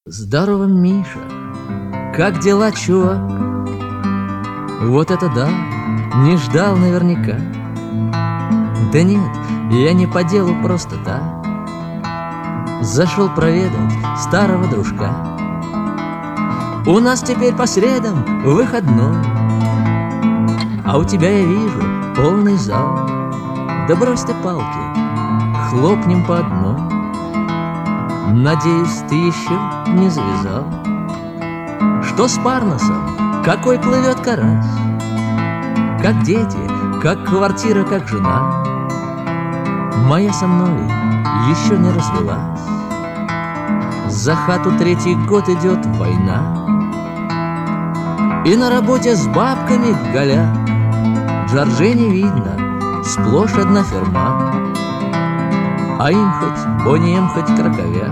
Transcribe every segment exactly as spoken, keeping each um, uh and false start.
Здорово, Миша, как дела, чувак? Вот это да, не ждал наверняка. Да нет, я не по делу, просто так. Зашел проведать старого дружка. У нас теперь по средам выходной, а у тебя, я вижу, полный зал. Да брось ты палки, хлопнем по одной. Надеюсь, ты еще не завязал. Что с Парнасом? Какой плывет карась? Как дети, как квартира, как жена. Моя со мной еще не развелась. За хату третий год идет война. И на работе с бабками голяк. Джорджи не видно, сплошь одна ферма. А им хоть боньем, хоть краковяк.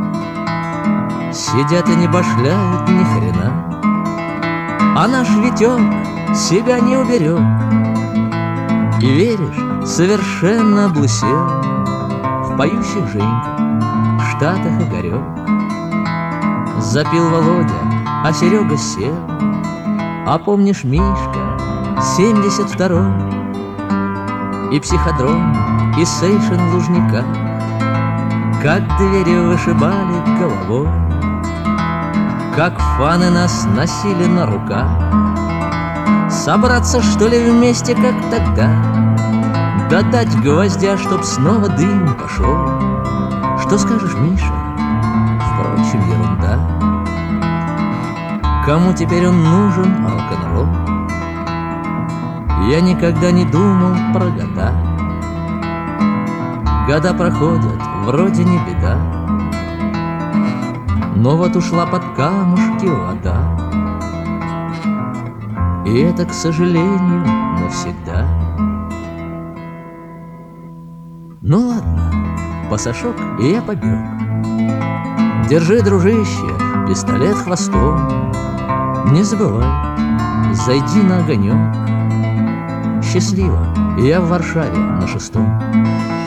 Сидят и не башляют ни хрена. А наш Витек себя не уберег. И веришь, совершенно облысел. В поющих Женьках, в Штатах Игорек. Запил Володя, а Серега сел. А помнишь, Мишка, семьдесят второй? И психодром, и сейшен в Лужниках, как двери вышибали головой, как фаны нас носили на руках. Собраться, что ли, вместе, как тогда, да дать гвоздя, чтоб снова дым пошел. Что скажешь, Миша? Впрочем, ерунда. Кому теперь он нужен, рок-н-ролл? Я никогда не думал про года. Года проходят, вроде не беда. Но вот ушла под камушки вода. И это, к сожалению, навсегда. Ну ладно, пасашок, и я побег. Держи, дружище, пистолет хвостом. Не забывай, зайди на огонек. Счастливо, я в Варшаве на шестом.